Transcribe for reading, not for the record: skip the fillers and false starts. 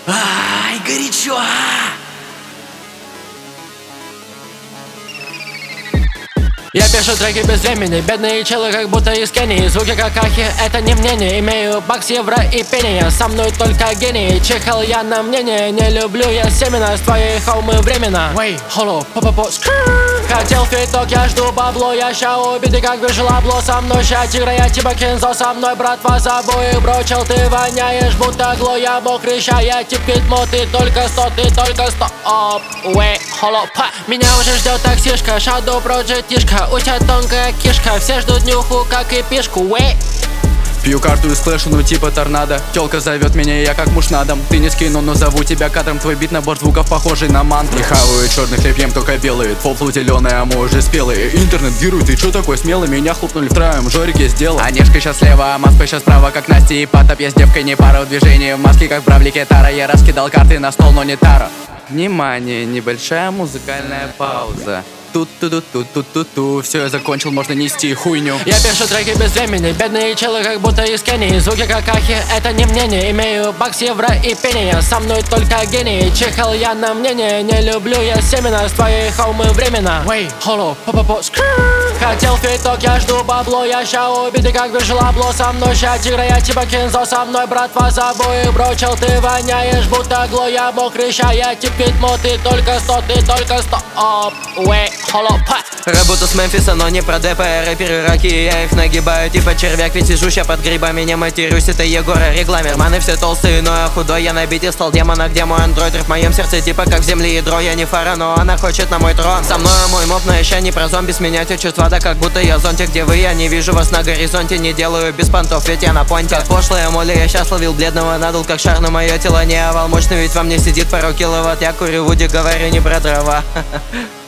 Ай, горячо! Я пишу треки без времени, бедные челы как будто из Кении. Звуки как ахи, это не мнение. Имею бакс, евро и пение. Со мной только гений. Чихал я на мнение. Не люблю я семена. С твоей холмы временно. Вей, холо, па-па-па. Хотел фиток, я жду бабло. Я ща убитый как вижелабло. Со мной ща тигра, я типа Кензо. Со мной братва с обоих брочил. Ты воняешь будто гло. Я мокрый ща, я тип Китмо. Ты только 100, ты только 100. Оп, вей, холо, па. Меня уже ждет таксишка. Shadow Project тишка. У тебя тонкая кишка, все ждут нюху, как и пешку, уэй. Пью карту из клэша, ну типа торнадо. Тёлка зовет меня, я как муж на дом. Ты не скину, но зову тебя кадром. Твой бит набор звуков похожий на мантру. Не хаваю черный хлеб, ем только белый. Фолфлу зеленый, а мы уже спелые. Интернет герой, ты чё такой смелый? Меня хлопнули втроем, Жорик я сделал. Онежка сейчас слева, а Москва сейчас справа, как Настя и Потап. Я с девкой не пара в движении. В маске как в бравлике Тара. Я раскидал карты на стол, но не Тара. Внимание, небольшая музыкальная пауза. Тут-ту-ту-ту-ту-ту-ту. Все, я закончил, можно нести хуйню. Я пишу треки без времени, бедные челы как будто из Кении. Звуки как ахи, это не мнение. Имею бакс, евро и пение. Со мной только гений. Чихал я на мнение. Не люблю я семена. С твоей холмы временно. Вей, холо, па-па-па. Хотел фиток, я жду бабло. Я ща убитый как вижелабло. Со мной ща тигра, я типа Кензо. Со мной братва с обоих брочил. Ты воняешь будто гло. Я мокрый ща, я тип Китмо. Ты только 100, ты только 100. Оп, уэй. Работа с Мемфиса, но не про ДП. Рэперы раки, я их нагибаю типа червяк. Ведь сижу ща под грибами, не матерюсь, это Егора регламент. Карманы все толстые, но я худой. Я на бите стал демона, где мой андроид. В моем сердце типа как в земле ядро. Я не фара, но она хочет на мой трон. Со мной мой моп, но еще не про зомби. С меня течет вода, как будто я зонтик. Где вы? Я не вижу вас на горизонте. Не делаю без понтов, ведь я на понте. Как пошлая моли, я щас ловил бледного. Надул как шар, но мое тело не овал мощный. Ведь во мне сидит пару киловатт. Я курю Вуди, говорю не про дрова.